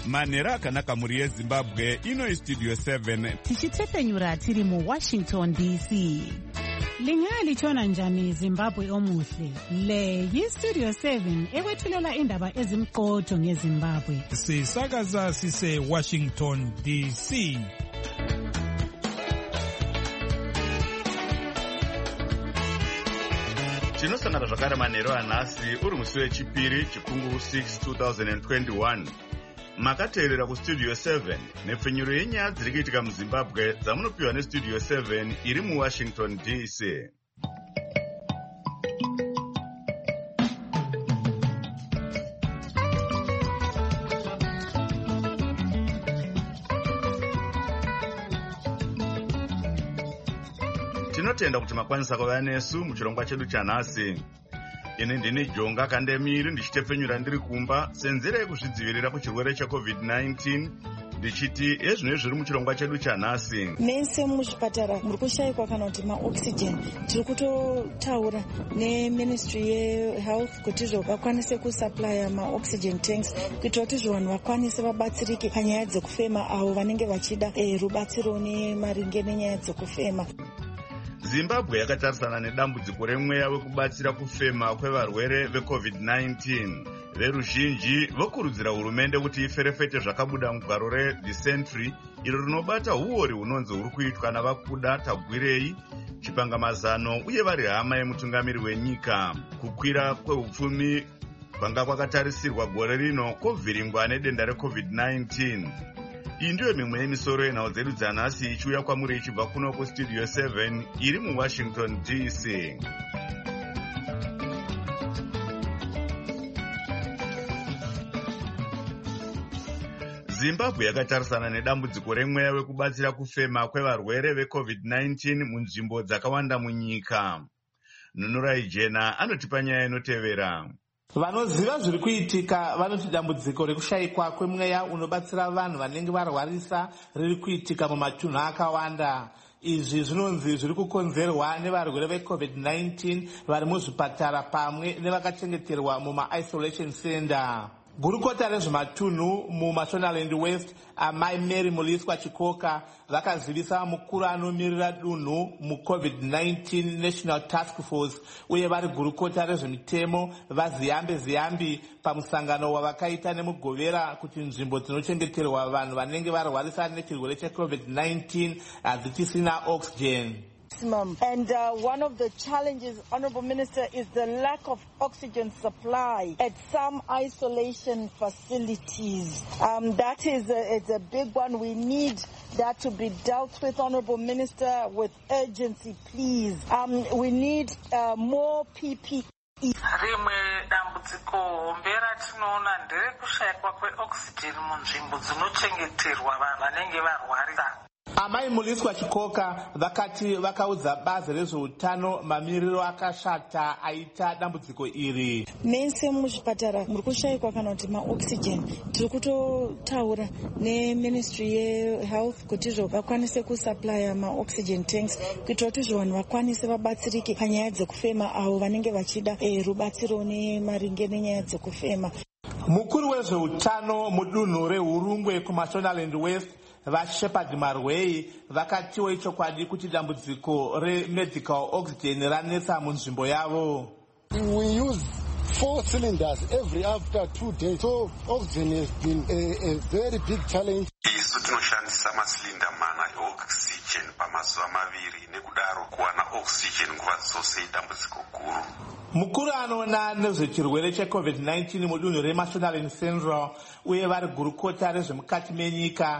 manhero akanaka mhuri yezimbabwe. Ino istudio 7 tichitepfenyura tiri muWashington DC. Lingalitshona njani Zimbabwe omuhle? Le yistudio 7 ekwethulela indaba ezimqotho ngeZimbabwe. Sisakaza sise Washington DC. tinosangana zvakare manhero anhasi uri musi wechipiri chikungu 6 2021. Makateerera kustudio 7 nepfenyuro yenyaya dziri kuitika muZimbabwe dzamunopiwa nestudio 7 iri muWashington DC. Tinotenda kuti makwanisa kuva nesu muchirongwa chedu chanhasi. Ini ndini Jonga Kandemiri ndichitepfenyura ndiri kumba senzera yekuzvidzivirira kuchirwere cheCovid-19 ndichiti ezvino zviri muchirongwa chedu chanhasi. Mese muzvipatara muri kushayikwa kana kuti maoxygen. Tiri kutotaura neMinistry yeHealth kuti vakwanise kusupply maoxygen tanks kuitira kuti vanhu vakwanise vabatsirike panyaya dzekufema avo vanenge vachida rubatsiro nemaringe nenyaya dzekufema. Zimbabwe yakatarisana nedambudziko remweya wekubatsira kufema kwevarwere veCovid-19. Veruzhinji vokurudzira hurumende kuti iferefete zvakabuda mugwaro reThe Century iro rinobata uori hunonzi huri kuitwa navakuda tagwirei chipangamazano uye vari hama yemutungamiri wenyika. Kukwira kweupfumi kwanga kwakatarisirwa gore rino kwobviringwa nedenda reCovid-19. Iyi ndiyo mimwe yemisoro yenhau dzedu dzanhasi ichiuya kwamuri ichibva kuno kustudio 7 iri muWashington DC. Zimbabwe yakatarisana nedambudziko remweya wekubatsira kufema kwevarwere veCovid-19 munzvimbo dzakawanda munyika. Nunurai Jena anotipa nyaya inotevera. Vanoziva zviri kuitika vanoti dambudziko rekushayikwa kwemweya unobatsira vanhu vanenge varwarisa riri kuitika mumatunhu akawanda. Izvi zvinonzi zviri kukonzerwa nevarwere veCovid-19 vari muzvipatara pamwe nevakachengeterwa muma-isolation center. Gurukota rezvematunhu muMashonaland West, amai Mary Muliswa Chikoka, vakazivisa mukuru anomirira dunhu muCovid-19 National Task Force uye vari gurukota rezvemitemo vaZiyambi pamusangano wavakaita nemugovera kuti nzvimbo dzinochengeterwa vanhu vanenge varwarisa nechirwere cheCovid-19 hadzichisina oxygen. And one of the challenges, Honorable Minister, is the lack of oxygen supply at some isolation facilities. That is it's a big one. We need that to be dealt with, Honorable Minister, with urgency, please. We need more PPE. Rimwe dambudziko hombe ratinoona nderekushayikwa kweoxygen munzvimbo dzinochengeterwa vanhu vanenge varwarisa. Amai Muliswa Chikoka vakati vakaudza bazi rezveutano mamiriro akashata aita dambudziko iri. Mese muzvipatara muri kushayikwa kana kuti maoxygen. Tiri kutotaura neMinistry yeHealth kuti vakwanise kusupply maoxygen tanks kuitira kuti vanhu vakwanise vabatsirike panyaya dzekufema avo vanenge vachida rubatsiro nemaringe nenyaya dzekufema. Mukuru wezveutano mudunhu reHurungwe kuMashonaland West vaShepard Marwei vakatiwo ichokwadi kuti dambudziko remedical oxygen ranetsa munzvimbo yavo. We use 4 cylinders every after 2 days, so oxygen has been a very big challenge. Isu tinoshandisa masilinda mana eoxygen pamazuva maviri nekudaro kuwana oxygen nguva dzose idambudziko guru. Mukuru anoona nezvechirwere cheCovid-19 mudunhu reMashonaland Central uye vari gurukota rezvemukati menyika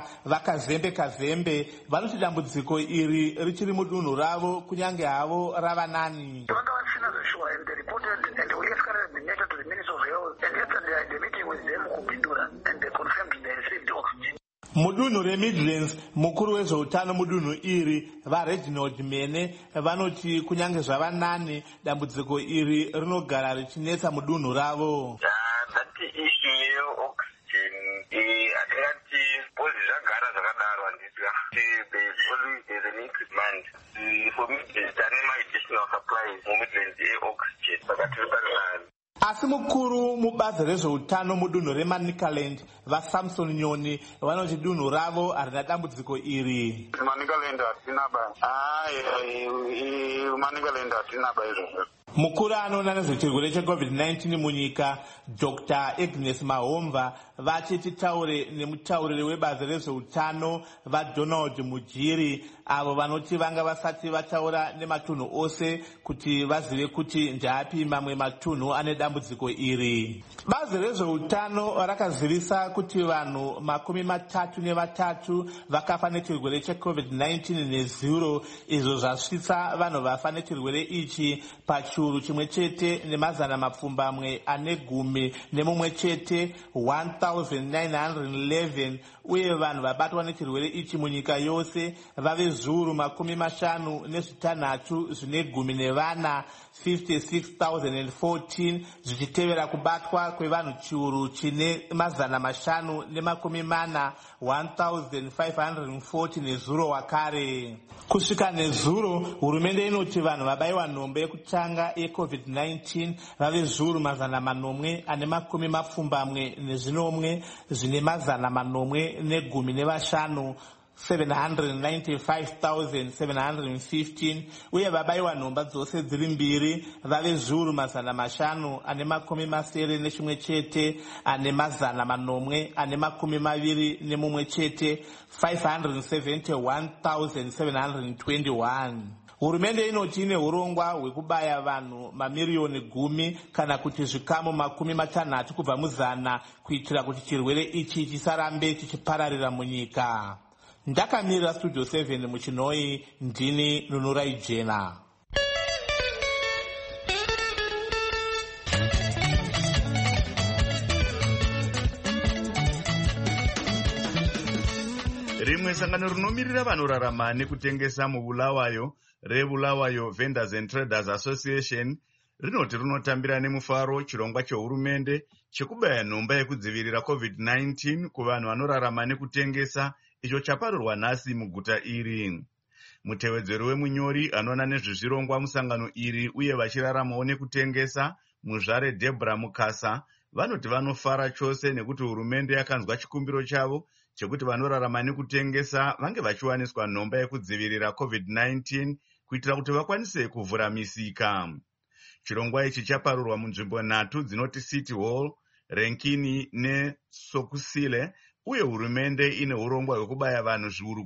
vakazembe vanoti dambudziko iri richiri mudunhu ravo kunyange havo rava nani. Vanga vasina zveshuwa and they reported and we escalated the matter to the Ministry of Health and yesterday I had a meeting with them Kupindura and they confirmed they received oxygen. Mudunhu reMidlands, mukuru wezveutano mudunhu iri vaReginald Mene vanoti kunyange zvava nani dambudziko iri rinogara richinetsa mudunhu ravo. That issue yeoxygen hatingati pozi zvagara zvakadaro handisika. There's an increment for Midlands tane ma-additional supplies muMidlands yeoxygen saka tiri parinani. Asi mukuru mubazi rezveutano mudunhu reManicaland vaSamson Nyoni vanoti dunhu ravo harina dambudziko iri. Manicaland hatina ba. Manicaland hatina ba izvozvo. Mukuru anoona nezvechirwere cheCovid-19 munyika Dr. Agnes Mahomva vati titaure nemutauriri webazi rezveutano vaDonald Mujiri avo vanoti vanga vasati vataura nematunhu ose kuti vazive kuti ndaapi mamwe matunhu ane dambudziko iri. Bazi rezveutano rakazivisa kuti vanhu 33 vakafa nechirwere cheCovid-19 nezuro, izvo zvasvitsa vanhu vafa nechirwere ichi pachiuru chimwe chete ne10 mumwe chete 1911, uye vanhu vabatwa nechirwere ichi munyika yose vave zviuru 56 zvine 10 56,014, zvichitevera kubatwa kwevanhu chiuru chine 540 1540 nezuro wakare. Kusvika nezuro, hurumende inoti vanhu vabayiwa nhombe yekutanga yeCovid-19 vave zviuru 715 zvine 515 795,715, uye vabayiwa nhomba dzose dziri mbiri vave zviuru 521 chete ane 521 chete 571,721. Hurumende inoti ine urongwa hwekubaya vanhu mamiriyoni 10 kana kuti zvikamu 60 kubva mu100 kuitira kuti chirwere ichi chisarambe chichipararira munyika. Ndakamirira Studio 7 muChinoi, ndini Nunurai Jena. Rimwe sangano rinomirira vanorarama nekutengesa muBulawayo reBulawayo Vendors and Traders Association rinoti rinotambira nemufaro chirongwa chehurumende chekubaya nhomba yekudzivirira COVID-19 kuvanhu vanorarama nekutengesa, icho chaparurwa nhasi muguta iri. Mutevedzeri wemunyori anoona nezvezvirongwa musangano iri uye vachiraramawo nekutengesa, Muzvare Deborah Mukasa, vanoti vanofara chose nekuti hurumende yakanzwa chikumbiro chavo chekuti vanorarama nekutengesa vange vachiwaniswa nhomba yekudzivirira COVID-19 kuitira kuti vakwanise kuvhura misika. Chirongwa ichi chaparurwa munzvimbo 3 dzinoti City Hall, Renkini neSokusile, uye hurumende ine urongwa hwekubaya vanhu zviuru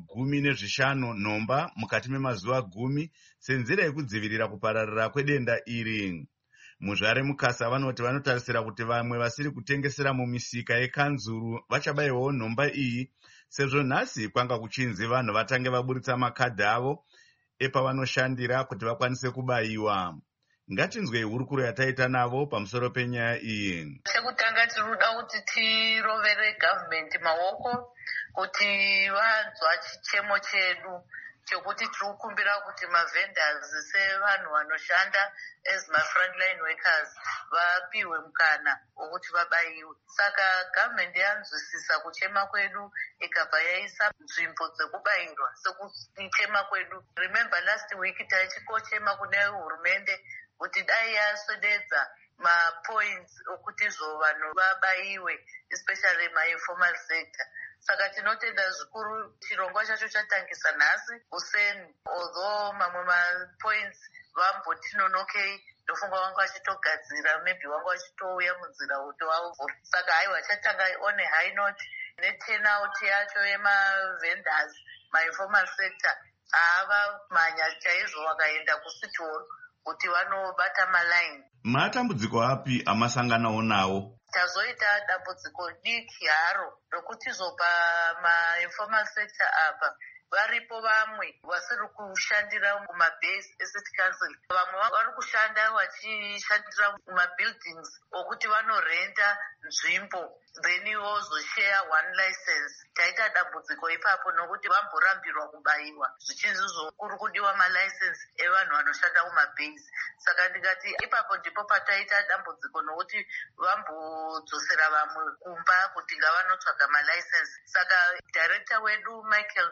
15 nhomba mukati memazuva 10 senzira yekudzivirira kupararira kwedenda iri. Muzvare Mukasa vanoti vanotarisira kuti vamwe vasiri kutengesera mumisika yekanzuru vachabayiwawo nhomba iyi, sezvo nhasi kwanga kuchinzi vanhu vatange vaburitsa makadhi avo epavanoshandira kuti vakwanise kubayiwa. Ngatinzwei hurukuro yataita navo pamusoro penyaya iyi. Sekutanga tiruda kuti tirovere government maoko kuti vanzwa chichemo chedu chekuti tirikukumbira kuti mavendors sevanhu vanoshanda as frontline workers vapiwe mukana wokuti vabayiwe. Saka government yanzwisisa kuchema kwedu ikabva yaisa nzvimbo dzekubayirwa sekuchema kwedu. Remember last week taichikochema kune hurumende kuti dai yaswededza mapoints okuti izvo vanhu vabayiwe, especially ma-informal sector. Saka tinotenda zvikuru chirongwa chacho chatangisa nhasi useni, although mamwe mapoints vambotinonokei ndofunga vanga vachitogadzira, maybe vanga vachitouya munzira kuti vauvhura. Saka haiwa chatanga on a high note neturnout yacho yemavendors ma-informal sector ava mhanya chaizvo vakaenda kuCity Hall kuti vanobata malaini. Matambudziko api amasanganawo nawo? Tazoita dambudziko diki haro rokuti zopa ma-informal sector apa varipo vamwe vasiri kushandira mumabase estate council, vamwe vari kushanda vachishandira mumabuildings okuti vanorenta nzvimbo then vozoshare one license. Taita dambudziko ipapo nokuti vamborambirwa kubayiwa zvichinzizvo kuri kudiwa malicense evanhu vanoshanda kumabase. Saka ndikati ipapo ndipo pataita dambudziko nokuti vambodzosera vamwe kumba kuti ngavanotsvaga malicense. Saka director wedu Michael Dwen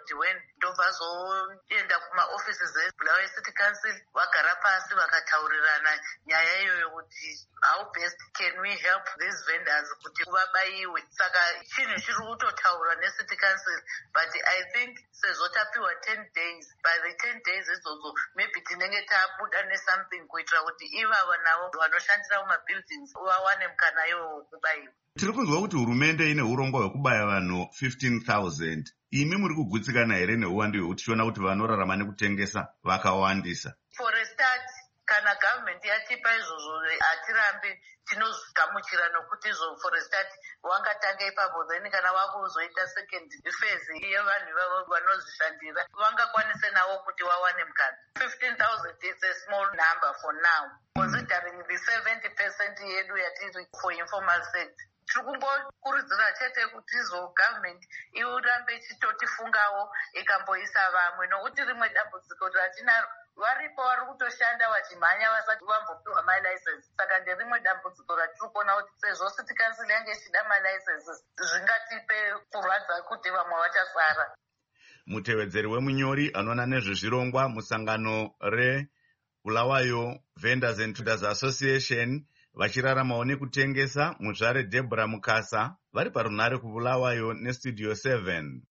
ndobva zoenda kumaoffices eBulawayo City Council vagara pasi vakataurirana nyaya iyoyo kuti how best can we help these vendors kuti vabayiwe. Saka chinhu chiri kutotaurwa neCity Council, but I think sezvo tapiwa 10 days, by the 10 days idzodzo maybe tinenge tabuda nesomething kuitira kuti ivava navo vanoshandira mumabuildings vawane mukana iwo wokubayiwa. Tiri kunzwa kuti hurumende ine urongwa hwekubaya vanhu 15,000. Imi muri kugutsikana here neuwandu hwekuti tichiona kuti vanorarama nekutengesa vakawandisa? For a start, kana government yatipa izvozvo hatirambi tinogamuchira nokuti izvo for a start wangatanga ipapo, then kana wakuzoita second phase yevanhu ivavo vanozvishandira vangakwanise navo kuti wawane mukana. 15,000 is a small number for now, considering the 70% yedu yatiri for informal sector. Tiri kungokurudzira chete kuti izvo government irambe ichitotifungawo ikamboisa vamwe, nokuti rimwe dambudziko ratinaro varipo vari kutoshanda vachimhanya vasati vambopiwa malicense. Saka nderimwe dambudziko ratiri kuona kuti sezvo City Council yange ichida malicenses zvingatipe kurwadza kuti vamwe vachasara. Mutevedzeri wemunyori anoona nezvezvirongwa musangano reBulawayo Vendors and Traders Association vachiraramawo nekutengesa, muzvare Deborah Mukasa vari parunhare kuBulawayo neStudio 7.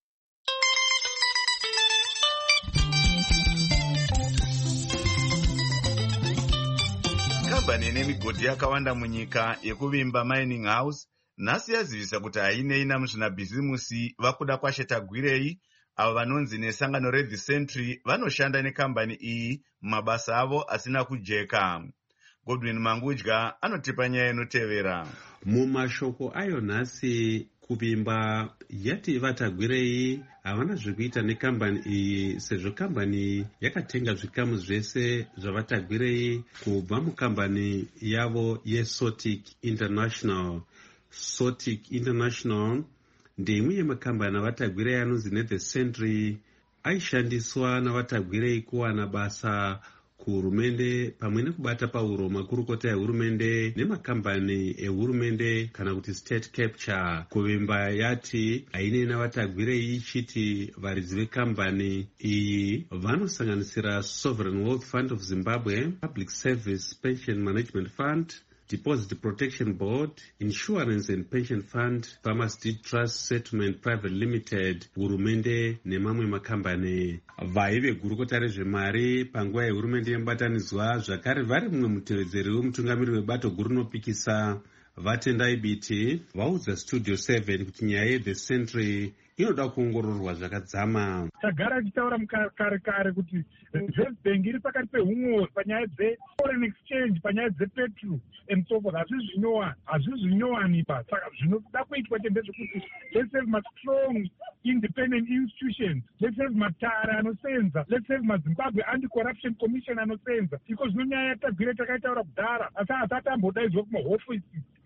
Kambani ine migodhi yakawanda munyika yekuvimba Mining House nhasi yazivisa kuti hainei namuzvinabhizimusi vakuda kwashetagwirei avo vanonzi nesangano reThe Century vanoshanda nekambani iyi mumabasa avo asina kujeka. Godwin Mangudya anotipa nyaya inotevera. Mumashoko ayo nhasi kuvimba yati vatagwirei havana zvekuita nekambani iyi, sezvo kambani yakatenga zvikamu zvese zvavatagwirei kubva mukambani yavo yeSotic International. Sotic International ndeimwe yemakambani avatagwirei anonzi neThe Century aishandiswa navatagwirei kuwana basa kuhurumende pamwe nekubata pauro makurukota ehurumende nemakambani ehurumende kana kuti state capture. Kuvimba yati hainei navatagwirei ichiti varidzi vekambani iyi vanosanganisira Sovereign Wealth Fund of Zimbabwe, Public Service Pension Management Fund, Deposit Protection Board, Insurance and Pension Fund, Farmers Deed Trust Settlement Private Limited, hurumende nemamwe makambani. Vaive gurukota rezvemari panguva yehurumende yemubatanidzwa zvakare vari mumwe mutevedzeri wemutungamiri webato guru rinopikisa vatendai biti vaudza Studio 7 kuti nyaya yeThe Century inoda kuongororwa zvakadzama. Tagara tichitaura kare kuti Reserve Bank iri pakati pehumwe panyaya dzeforeign exchange, panyaya dzepetrol and so forth. Hazvizvinyowani pa. Saka zvinoda kuitwa ndezvekuti let's have ma strong independent institutions, let's have matara anosenza, let's have maZimbabwe Anti-Corruption Commission anosenza, iko zvino nyaya yatagwire takaitaura kudhara asi hasati ambodaidzwa kumahofisi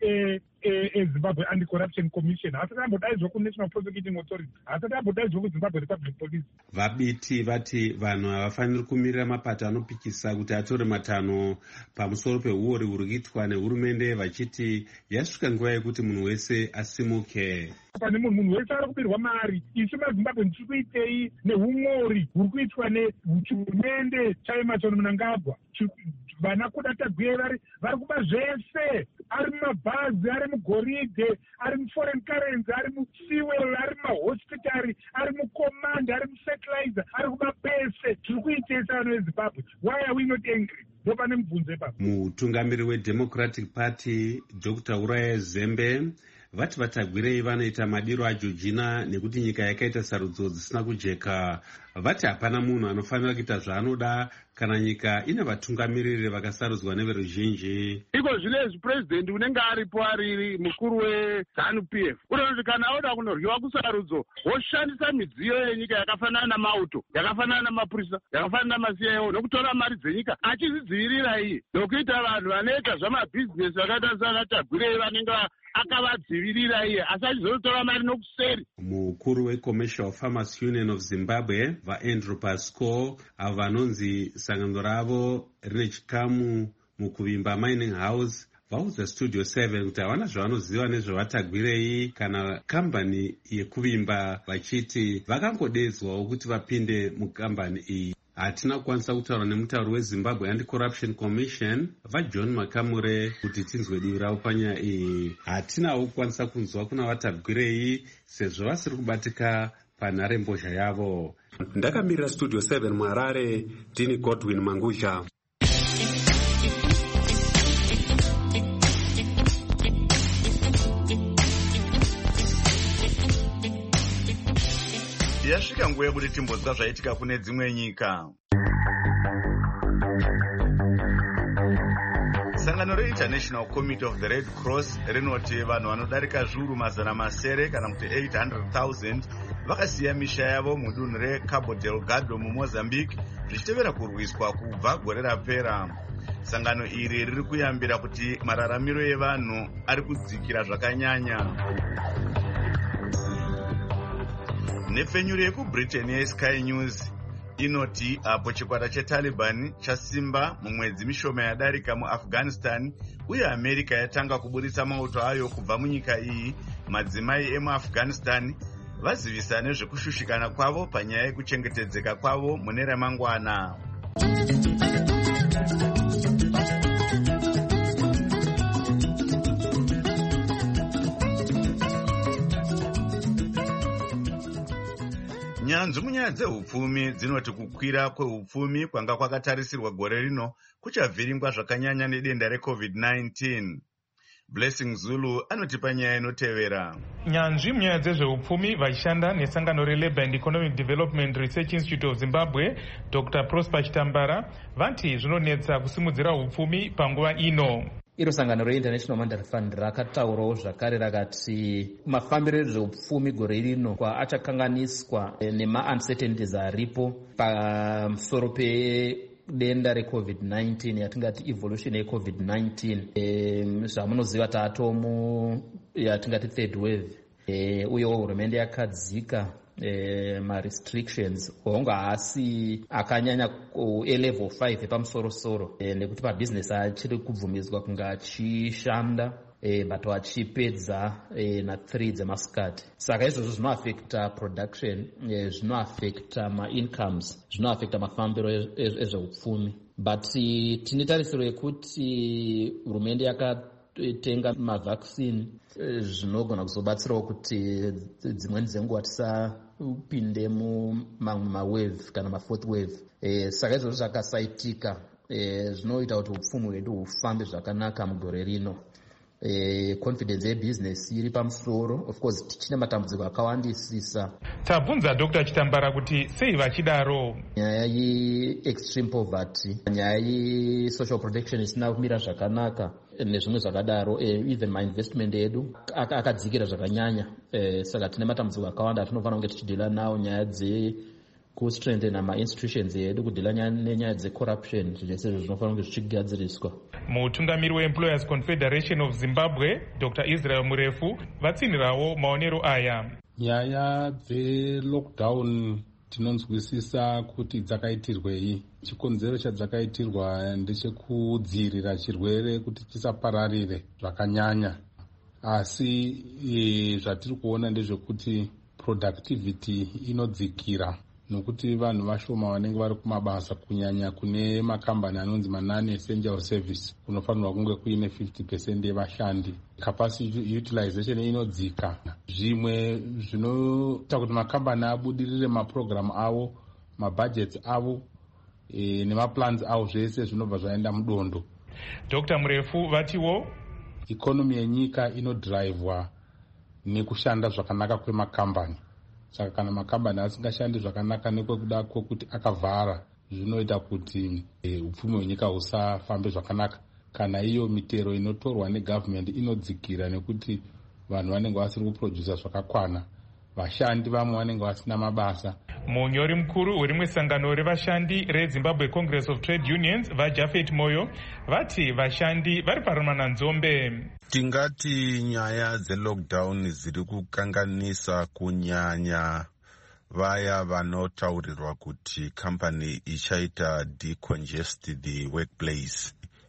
eZimbabwe Anti-Corruption Commission, hasati ambodaidzwa kuNational Prosecuting Authority, hasati ambodaidzwa kuZimbabwe Republic Police. Vabiti vati vanhu havafaniri kumirira mapato anopikisa kuti atore matanho pamusoro peuori huri kuitwa nehurumende, vachiti yasvika nguva yekuti munhu wese asimuke. Pane munhu wese ari kubirwa mari. Isu maZimbabwe tiri kuitei neumori huri kuitwa nehurumende chaEmmerson Mnangagwa. Vana kuda tagwire vari kuba zvese, ari mumabhazi, ari mugoridhe, ari muforeign currency, ari mufuel, ari mumahospitari, ari mucommand, ari mufertilizer, ari kuba pese. Tiri kuitesa vanhu veZimbabwe. Why are we not angry? Ndopane mubvunzo ipapo. Mutungamiri weDemocratic Party Dr. Uraya Zembe vati vatagwirei vanoita madiro aJoojina nekuti nyika yakaita sarudzo dzisina kujeka. Vati hapana munhu anofanira kuita zvaanoda kana nyika ine vatungamiriri vakasarudzwa neveruzhinji. Iko zvinezvi president unenge aripo ari mukuru weZANU-PF unoti kana auda kunoryiwa kusarudzo woshandisa midziyo yenyika yakafanana namauto, yakafanana namapurisa, yakafanana namaCIO nokutora mari dzenyika achizvidzivirira iye nokuita vanhu vanoita zvamabhizinesi vakaita sana Tagwirei vanenge akavadzivirira iye asi achizotora mari nokuseri. Mukuru weCommercial Farmers Union of Zimbabwe vaAndrew Pascoe avo vanonzi sangano ravo rine chikamu mukuvimba Mining House vaudza Studio 7 kuti havana zvavanoziva nezvavatagwirei kana kambani yekuvimba, vachiti vakangodedzwawo kuti vapinde mukambani iyi. Hatina kukwanisa kutaura nemutauri weZimbabwe Anti-Corruption Commission vaJohn Makamure kuti tinzwe divi ravo panyaya iyi. Hatinawo kukwanisa kunzwa kuna vatagwirei sezvo vasiri kubatika panharembozha yavo. Ndakamirira Studio 7 muHarare, ndini Godwin Mangusha. Yasvika nguva yekuti timbonzwa zvaitika kune dzimwe nyika. Sangano reInternational Committee of the Red Cross rinoti vanhu vanodarika zviuru mazana masere kana kuti 800,000 vakasiya misha yavo mudunhu reCabo Delgado muMozambique zvichitevera kurwiswa kubva gore rapera. Sangano iri riri kuyambira kuti mararamiro evanhu ari kudzikira zvakanyanya. Nepfenyuro yekuBritain yeSky News inoti apo chikwata cheTaliban chasimba mumwedzi mishoma yadarika muAfghanistan uye America yatanga kuburitsa mauto ayo kubva munyika iyi, madzimai emuAfghanistan vazivisa nezvekushushikana kwavo panyaya yekuchengetedzeka kwavo mune ramangwana. Nyanzvi munyaya dzehupfumi dzinoti kukwira kwehupfumi kwanga kwakatarisirwa gore rino kuchavhiringwa zvakanyanya nedenda reCovid-19. Blessing Zulu anotipa nyaya inotevera. Nyanzvi munyaya dzezvehupfumi vachishanda nesangano reLabour and Economic Development Research Institute of Zimbabwe, Dr. Prosper Chitambara, vati zvinonetsa kusimudzira hupfumi panguva ino. Iro sangano reInternational Monetary Fund rakataurawo zvakare rakati mafambiro ezveupfumi gore rino achakanganiswa nema-uncertainties aripo pamusoro pedenda reCovid-19 yatingati evolution yeCovid-19. Zvamunoziva taatomu yatingati third wave, uyewo hurumende yakadzika ma-restrictions onga haasi akanyanya level 5 epamusoro-soro, nekuti mabhizinesi achiri kubvumidzwa kunga achishanda but achipedza na3 dzemasikati. Saka izvozvo zvinoaffecta production, zvinoaffecta ma-incomes, zvinoaffecta mafambiro ezveupfumi. But tine tarisiro yekuti hurumende yakatenga mavaccine zvinogona kuzobatsirawo kuti dzimweni dzenguva tisapinde mumamwe mawave kana mafourth wave. Saka izvozvo zvakasaitika zvinoita kuti upfumi hwedu hufambe zvakanaka mugore rino. Confidence yebusiness iri pamusoro. Of course tichine matambudziko akawandisisa. Tabvunza Dr. Chitambara kuti sei vachidaro. Nyaya ye-extreme poverty, nyaya ye-social protection isina kumira zvakanaka nezvimwe zvakadaro, even ma-investment edu akadzikira zvakanyanya. Saka tine matambudziko akawanda atinofanira kunge tichidhila nawo, nyaya kustrengthena ma-institutions edu, kudhila nenyaya dzecorruption. Zvese zvinofanira kunge zvichigadziriswa. Mutungamiri weEmployers Confederation of Zimbabwe, Dr. Israel Murefu, vatsinirawo maonero aya. Nyaya dzelockdown tinonzwisisa kuti dzakaitirwei. Chikonzero chadzakaitirwa ndechekudzivirira chirwere kuti chisapararire zvakanyanya. Asi zvatiri kuona ndezvekuti productivity inodzikira, nokuti vanhu vashoma vanenge vari kumabasa, kunyanya kune makambani anonzi ma-non-essential service kunofanirwa kunge kuine 50% yevashandi. Capacity utilization inodzika. Zvimwe zvinoita kuti makambani abudirire mapurogiramu avo, mabudgets avo nemaplans avo, zvese zvinobva zvaenda mudondo. Dr. Murefu vatiwo ikonomi yenyika inodhiraivhwa nekushanda zvakanaka kwemakambani. Saka kana makambani asingashandi zvakanaka nekwekuda kwokuti akavhara, zvinoita kuti upfumi hwenyika husafambe zvakanaka. Kana iyo mitero inotorwa negovernment inodzikira nekuti vanhu vanenge vasiri kuprodusa zvakakwana, vashandi vamwe vanenge vasina mabasa. Munyori mukuru werimwe sangano revashandi reZimbabwe Congress of Trade Unions, vaJafet Moyo, vati vashandi vari parumana nzombe. Tingati nyaya dzelockdown ziri kukanganisa kunyanya vaya vanotaurirwa kuti company ichaita decongest the workplace.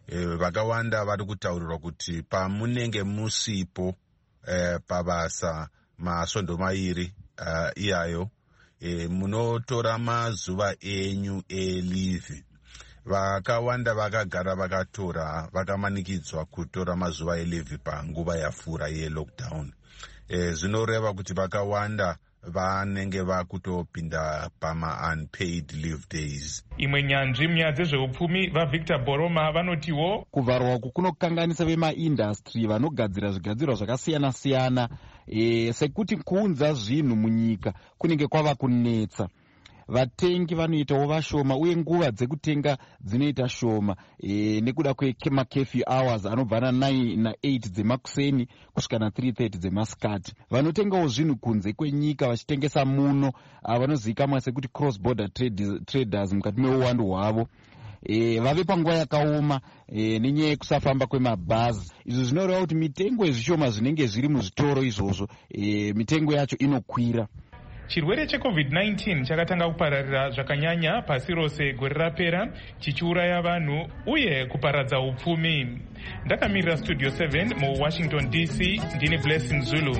vakawanda vari kutaurirwa kuti pamunenge musipo pabasa masvondo mairi iyayo munotora mazuva enyu elivhi. Vakawanda vakagara vakamanikidzwa kutora mazuva elivhi panguva yapfuura yelockdown. Zvinoreva kuti vakawanda vanenge vakutopinda pama-unpaid leave days. Imwe nyanzvi munyaya dzezveupfumi vaVictor Boroma vanotiwo kuvharwa uku kunokanganisa vemaindastry vanogadzira zvigadzirwa zvakasiyana-siyana, sekuti kuunza zvinhu munyika kunenge kwava kunetsa. Vatengi vanoitawo vashoma uye nguva dzekutenga dzinoita shoma nekuda kwema-curfew hours anobva na9 na8 dzemakuseni kusvika na3:30 dzemasikati. Vanotengawo zvinhu kunze kwenyika vachitengesa muno, vanozivikanwa sekuti cross border traders mukati meuwandu hwavo vave panguva yakaoma nenyaya yekusafamba kwemabhazi. Izvo zvinoreva kuti mitengo yezvishoma zvinenge zviri muzvitoro izvozvo mitengo yacho inokwira. Chirwere cheCovid-19 chakatanga kupararira zvakanyanya pasi rose gore rapera, chichiuraya vanhu uye kuparadza upfumi. Ndakamirira Studio 7 muWashington DC, ndini Blessing Zulu.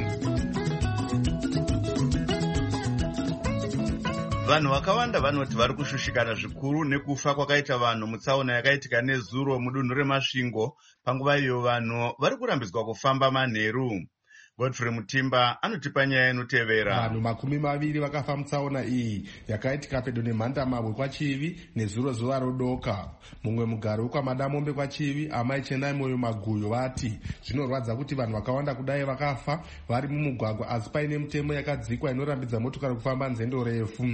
Vanhu vakawanda vanoti vari kushushikana zvikuru nekufa kwakaita vanhu mutsaona yakaitika nezuro mudunhu reMasvingo. Panguva iyo vanhu vari kurambidzwa kufamba manheru. Godfrey Mutimba anotipa nyaya inotevera. Vanhu 20 vakafa mutsaona iyi yakaitika pedo neMhandamabwe kwaChivi nezuro zuva rodoka. Mumwe mugari wekwaMadamombe kwaChivi, amai Chenai Moyo Maguyo, vati zvinorwadza kuti vanhu vakawanda kudai vakafa vari mumugwagwa asi paine mitemo yakadzikwa inorambidza motokari kufamba nzendo refu.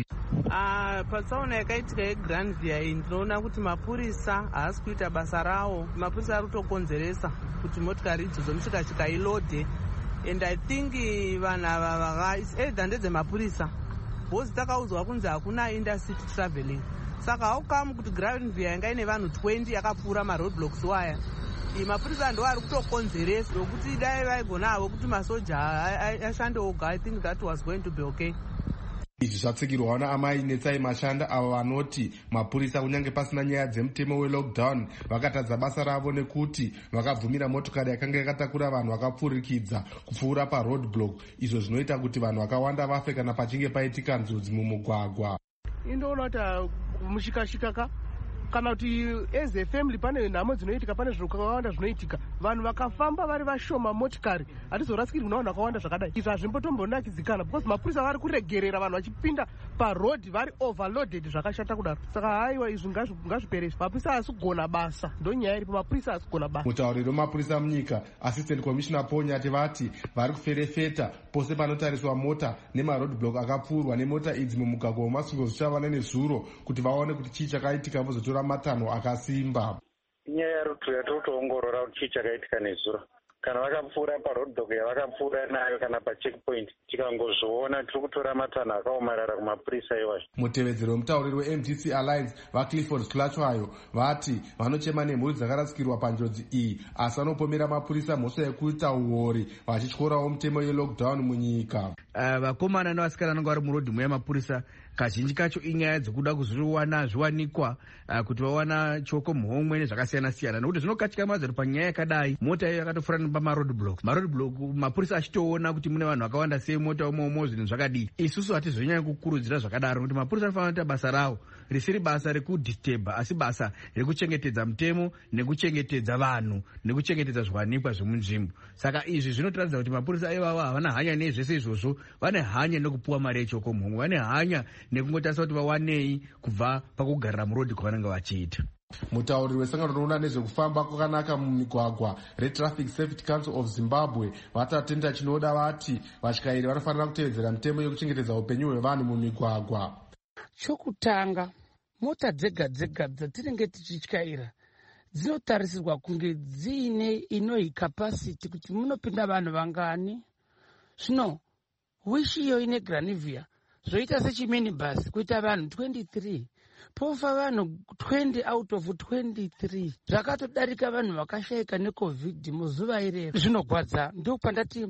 Patsaona yakaitika yeGranvia iyi ndinoona kuti mapurisa haasi kuita basa rawo. Mapurisa ari kutokonzeresa kuti motikari idzodzo mushikashika ilodhe. And I think vanhu ava either ndedzemapurisa bhozi takaudzwa kunzi hakuna intercity traveling, saka haukamu kuti Granvia yanga ine vanhu 20 yakapfuura maroadblocks waya. Mapurisa ndo ari kutokonzeresa nokuti dai vaigonavo kuti masoja ashande oga. I think that was going to be okay. Izvi zvatsikirwa naamai Netsai Mashanda, avo vanoti mapurisa kunyange pasina nyaya dzemutemo welockdown vakatadza basa ravo nekuti vakabvumira motokari yakanga yakatakura vanhu vakapfurikidza kupfuura paroadblock, izvo zvinoita kuti vanhu vakawanda vafe kana pachinge paitika njodzi mumugwagwa. Indoona kuti mushikashika kana kuti as a family pane nhamo dzinoitika, pane zviro zvakawanda zvinoitika, vanhu vakafamba vari vashoma motikari hatizorasikirwi navanhu vakawanda zvakadai. Izvi hazvimbotombonakidzikana because mapurisa vari kuregerera vanhu vachipinda parodhi vari overloaded zvakashata kudaro. Saka haiwa izvi ngazvipere. Mapurisa haasi kugona basa, ndonyaya iripo, mapurisa haasi kugona basa. Mutauriri wemapurisa munyika Assistant Commissioner Ponyati vati vari kuferefeta pose panotariswa mota nemaroadblock akapfurwa nemota idzi mumugwagwa weMasvingo zvichavana nezuro kuti vaone kuti chii chakaitika vozotora matanho akasimba. Inyaya yarutu yatotoongorora kuti chii chakaitika nezuro. Kana vakapfuura paroadblock yavakapfuura nayo kana pacheckpoint, tikangozviona tiri kutora matanho akaomarara kumapurisa iwacho. Mutevedzero wemutauriri weMDC Alliance vaClifford Slatwayo vati vanochema nemhuri dzakarasikirwa panjodzi iyi asi vanopomera mapurisa mhosva yekuita uori vachityorawo mutemo yelockdown munyika. Vakomana nevasikana vanenge vari murodhi yemapurisa kazhinji kacho inyaya dzekuda kuzviwana zviwanikwa kuti vawana choko muhomwe nezvakasiyana-siyana, nokuti zvinokatika mazari panyaya yakadai mota iyo yakatofura pamaroadblock. Maroadblock mapurisa achitoona kuti mune vanhu vakawanda sei mota umomo zvinhu zvakadii. Isusu hatizonyanya kukurudzira zvakadaro nokuti mapurisa anofanira kuita basa ravo risiri basa rekudisturba asi basa rekuchengetedza mutemo nekuchengetedza vanhu nekuchengetedza zviwanikwa zvemunzvimbo. Saka izvi zvinotaridza kuti mapurisa ivavo havana hanya nezvese izvozvo, vane hanya nekupuwa mari yechoko muhomwe, vane hanya nekungotarisa kuti vawanei kubva pakugarira murodhi kwavanenge vachiita. Mutauriri wesangano rinoona nezvekufamba kwakanaka mumigwagwa reTraffic Safety Council of Zimbabwe vatatenda chinoda vati vatyairi vanofanira kutevedzera mitemo yekuchengetedza upenyu hwevanhu mumigwagwa. Chokutanga, mota dzega dzega dzatinenge tichityaira dzinotarisirwa kunge dziine inoyi capacity kuti munopinda vanhu vangani. Zvino wishi iyo ine Granvia zvoita sechiminibus kuita vanhu 23, pofa vanhu 20 out of 23. Zvakatodarika vanhu vakashayika neCovid muzuva irero. Zvinogwadza, ndopandati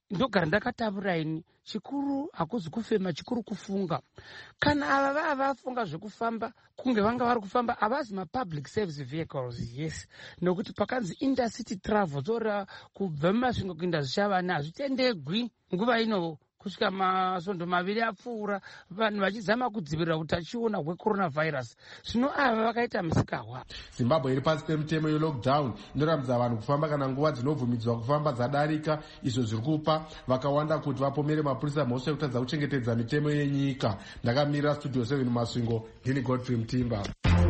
ndogara ndakatauraini, chikuru hakuzi kufema, chikuru kufunga. Kana ava vafunga zvekufamba kunge vanga vari kufamba havazi mapublic service vehicles, yes, nokuti pakanzi intercity travel tora kubva mumasvingo kuenda zvichavana hazvitendegwi nguva ino kusvika masondo 2 apfuura vanhu vachizama kudzivirira utachiona hwecoronavirus. Zvino ava vakaita musikahwa. Zimbabwe iri pasi pemutemo yelockdown inoramidza vanhu kufamba kana nguva dzinobvumidzwa kufamba dzadarika. Izvo zviri kupa vakawanda kuti vapomere mapurisa mhosva yekutadza kuchengetedza mitemo yenyika. Ndakamirira studio 7 Masvingo, ndini Godfrey Mutimba.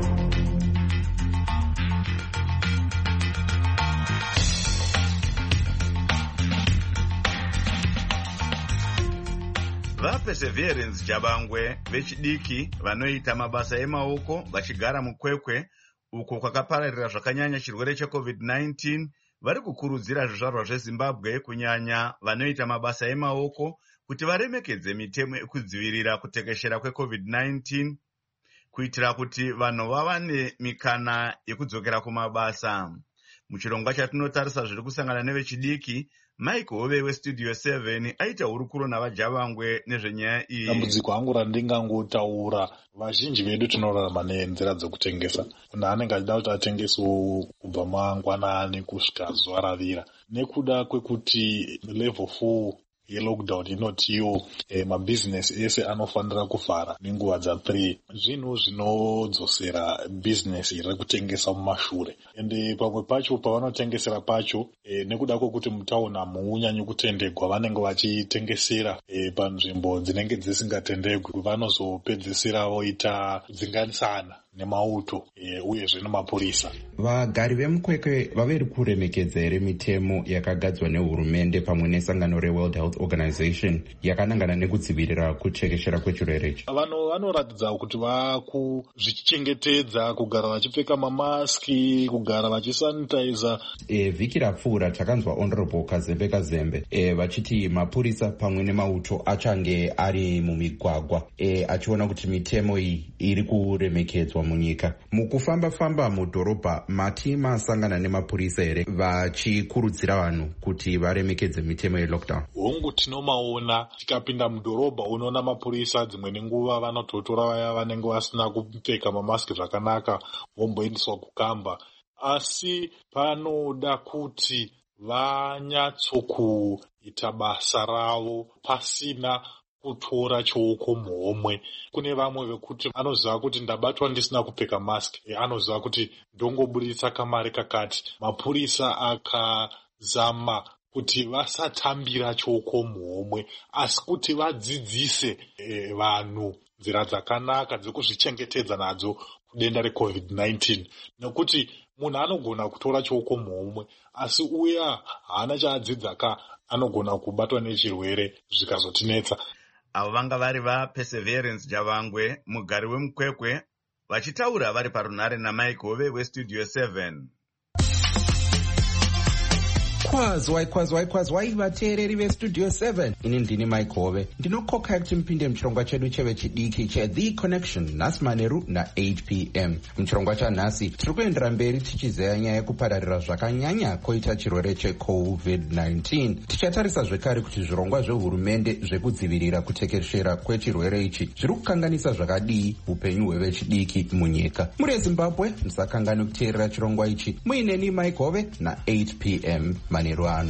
vaperseverance Jabangwe vechidiki vanoita mabasa emaoko vachigara mukwekwe uko kwakapararira zvakanyanya chirwere cheCovid-19 vari kukurudzira zvizvarwa zveZimbabwe kunyanya vanoita mabasa emaoko kuti varemekedze mitemo yekudzivirira kutekeshera kweCovid-19 kuitira kuti vanhu vawane mikana yekudzokera kumabasa. Muchirongwa chatinotarisa zviri kusangana nevechidiki, Mike Hove weStudio 7 aita hurukuro navaJabangwe nezvenyaya iyi. Dambudziko angu randingangotaura, vazhinji vedu tinorarama nenzira dzekutengesa. Kuna anenge achida kuti atengesewo kubva mangwanani kusvika zuva ravira. Nekuda kwekuti level 4 yelockdown inotiyo mabhizinesi ese anofanira kuvhara nenguva dza3, zvinhu zvinodzosera bhizinesi rekutengesa mumashure. Ende pamwe pacho pavanotengesera pacho nekuda kwekuti mutauni hamunyanyi kutendegwa, vanenge vachitengesera panzvimbo dzinenge dzisingatendegwi, vanozopedzisira voita kudzinganisana nemauto uyezve nemapurisa. Vagari vemukwekwe vaveri kuremekedza here mitemo yakagadzwa nehurumende pamwe nesangano reWorld Health Organization yakanangana nekudzivirira kutekeshera kwechirwere ichi? Vanoratidza kuti vakuzvichengetedza, kugara vachipfeka mamaski, kugara vachisanitiza. Vhiki rapfuura takanzwa Honorable Kazembe vachiti mapurisa pamwe nemauto achange ari mumigwagwa achiona kuti mitemo iyi iri kuremekedzwa munyika. Mukufamba-famba mudhorobha mati masangana nemapurisa here vachikurudzira vanhu kuti varemekedze mitemo yelockdown? Hongu tinomaona, tikapinda mudhorobha unoona mapurisa dzimwe nguva vanototora vaya vanenge vasina kupfeka mamaski zvakanaka vomboendeswa kukamba, asi panoda kuti vanyatsokuita basa ravo pasina kutora choko muhomwe. Kune vamwe vekuti anoziva kuti ndabatwa ndisina kupfeka mask, anoziva kuti ndongoburitsa kamari kakati. Mapurisa akazama kuti vasatambira choko muhomwe, asi kuti vadzidzise vanhu nzira dzakanaka dzekuzvichengetedza nadzo kudenda reCovid-19, nekuti munhu anogona kutora choko muhomwe asi uya haana chaadzidza anogona kubatwa nechirwere zvikazotinetsa. Avo vanga vari vaPerseverance Jabangwe, mugari wemukwekwe, vachitaura vari parunhare naMike Hove weStudio 7. Kwazwai vateereri veStudio 7. Ini ndini Mike Hove. Ndinokoka kuti mpinde muchirongwa chedu chevechidiki cheThe Connection nhasi manheru na8 p.m. Muchirongwa chanhasi tiri kuendera mberi tichizeya nyaya yekupararira zvakanyanya koita chirwere cheCovid-19. Tichatarisa zvekare kuti zvirongwa zvehurumende zvekudzivirira kutekeshera kwechirwere ichi zviri kukanganisa zvakadii upenyu hwevechidiki munyika. Muri eZimbabwe musakangani kuteerera chirongwa ichi. Muineni Mike Hove na8 p.m. manheru ano.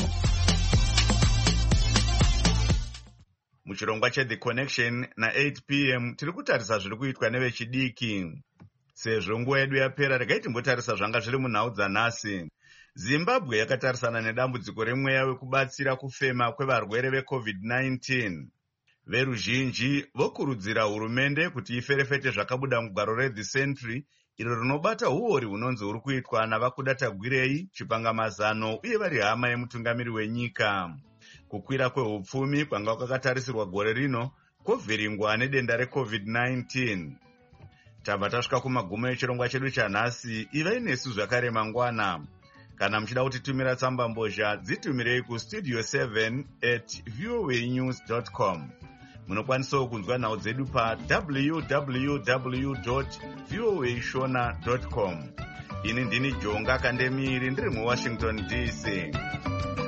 Muchirongwa cheThe Connection na8 p.m. tiri kutarisa zviri kuitwa nevechidiki. Sezvo nguva yedu yapera, regai timbotarisa zvanga zviri munhau dzanhasi. Zimbabwe yakatarisana nedambudziko remweya wekubatsira kufema kwevarwere veCovid-19. Veruzhinji vokurudzira hurumende kuti iferefete zvakabuda mugwaro reThe Sentry, iro rinobata uori hunonzi huri kuitwa navakuda tagwirei, chipangamazano uye vari hama yemutungamiri wenyika. Kukwira kwehupfumi kwanga kwakatarisirwa gore rino kwovhiringwa nedenda reCovid-19. Tabva tasvika kumagumo echirongwa chedu chanhasi. Ivai nesu zvakare mangwana. Kana muchida kutitumira tsamba mbozha, dzitumirei kustudio7@voanews.com. Munokwanisawo kunzwa nhau dzedu www.voashona.com. Ini ndini Jonga Kandemiri ndiri muWashington DC.